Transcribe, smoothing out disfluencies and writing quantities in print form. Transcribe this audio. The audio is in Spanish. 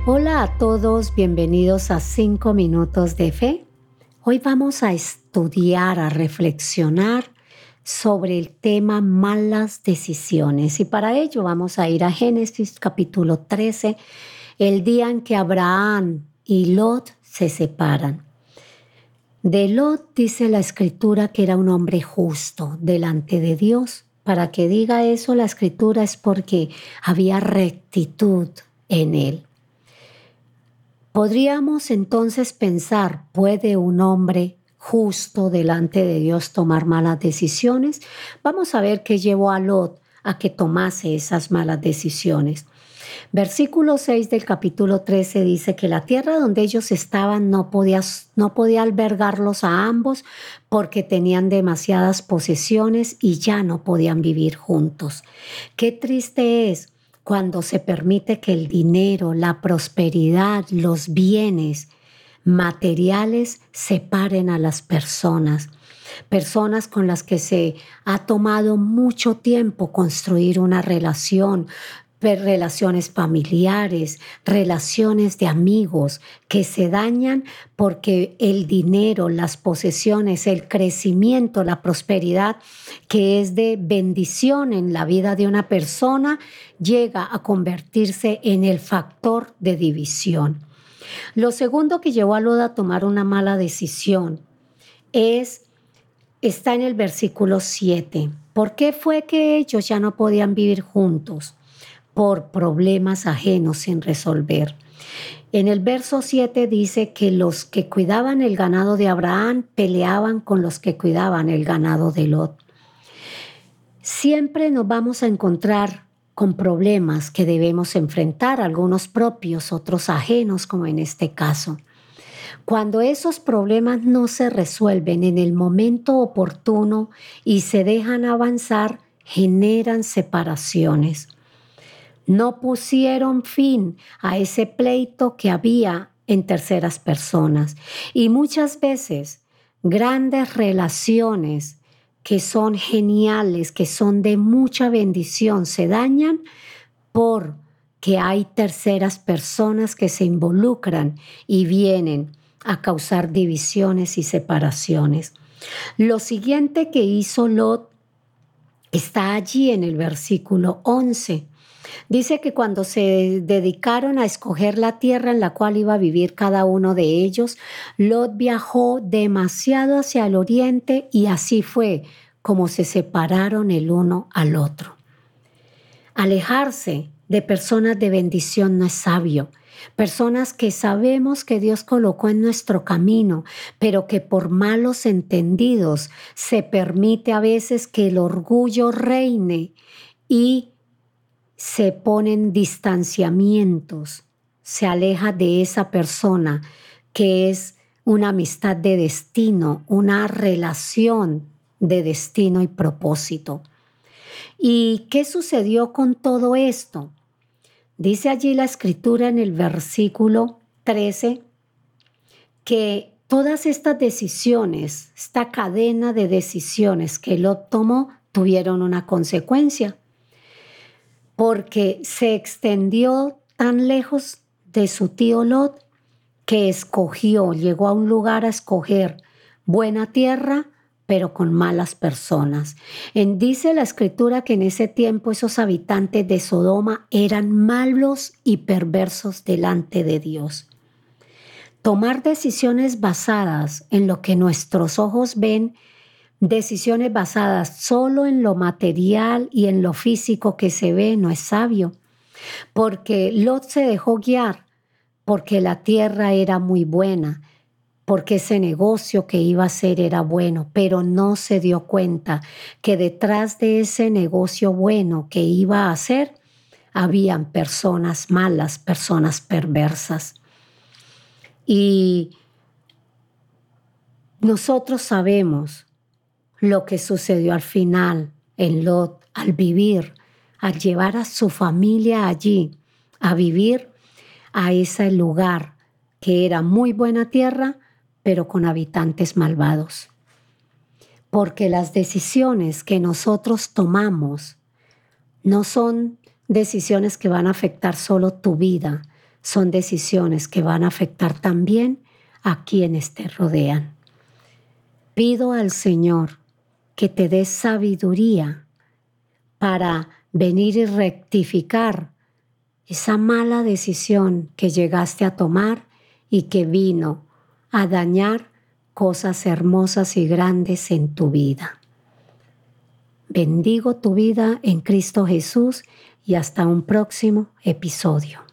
Hola a todos, bienvenidos a 5 minutos de fe. Hoy vamos a estudiar, a reflexionar sobre el tema malas decisiones y para ello vamos a ir a Génesis capítulo 13, el día en que Abraham y Lot se separan. De Lot dice la escritura que era un hombre justo delante de Dios. Para que diga eso la escritura es porque había rectitud en él. Podríamos entonces pensar, ¿puede un hombre justo delante de Dios tomar malas decisiones? Vamos a ver qué llevó a Lot a que tomase esas malas decisiones. Versículo 6 del capítulo 13 dice que la tierra donde ellos estaban no podía albergarlos a ambos porque tenían demasiadas posesiones y ya no podían vivir juntos. Qué triste es cuando se permite que el dinero, la prosperidad, los bienes materiales separen a las personas. Personas con las que se ha tomado mucho tiempo construir una relación, relaciones familiares, relaciones de amigos que se dañan porque el dinero, las posesiones, el crecimiento, la prosperidad que es de bendición en la vida de una persona llega a convertirse en el factor de división. Lo segundo que llevó a Lot a tomar una mala decisión está en el versículo 7. ¿Por qué fue que ellos ya no podían vivir juntos? Por problemas ajenos sin resolver. En el verso 7 dice que los que cuidaban el ganado de Abraham peleaban con los que cuidaban el ganado de Lot. Siempre nos vamos a encontrar con problemas que debemos enfrentar, algunos propios, otros ajenos, como en este caso. Cuando esos problemas no se resuelven en el momento oportuno y se dejan avanzar, generan separaciones. No pusieron fin a ese pleito que había en terceras personas. Y muchas veces grandes relaciones que son geniales, que son de mucha bendición, se dañan porque hay terceras personas que se involucran y vienen a causar divisiones y separaciones. Lo siguiente que hizo Lot está allí en el versículo 11. Dice que cuando se dedicaron a escoger la tierra en la cual iba a vivir cada uno de ellos, Lot viajó demasiado hacia el oriente y así fue como se separaron el uno al otro. Alejarse de personas de bendición no es sabio. Personas que sabemos que Dios colocó en nuestro camino, pero que por malos entendidos se permite a veces que el orgullo reine y se ponen distanciamientos, se aleja de esa persona que es una amistad de destino, una relación de destino y propósito. ¿Y qué sucedió con todo esto? Dice allí la escritura en el versículo 13 que todas estas decisiones, esta cadena de decisiones que Lot tomó, tuvieron una consecuencia. Porque se extendió tan lejos de su tío Lot que llegó a un lugar a escoger buena tierra, pero con malas personas. Dice la escritura que en ese tiempo esos habitantes de Sodoma eran malos y perversos delante de Dios. Tomar decisiones basadas en lo que nuestros ojos ven, decisiones basadas solo en lo material y en lo físico que se ve, no es sabio, porque Lot se dejó guiar porque la tierra era muy buena, porque ese negocio que iba a hacer era bueno, pero no se dio cuenta que detrás de ese negocio bueno que iba a hacer habían personas malas, personas perversas. Y nosotros sabemos lo que sucedió al final en Lot, al llevar a su familia allí, a vivir a ese lugar que era muy buena tierra, pero con habitantes malvados. Porque las decisiones que nosotros tomamos no son decisiones que van a afectar solo tu vida, son decisiones que van a afectar también a quienes te rodean. Pido al Señor que te dé sabiduría para venir y rectificar esa mala decisión que llegaste a tomar y que vino a dañar cosas hermosas y grandes en tu vida. Bendigo tu vida en Cristo Jesús y hasta un próximo episodio.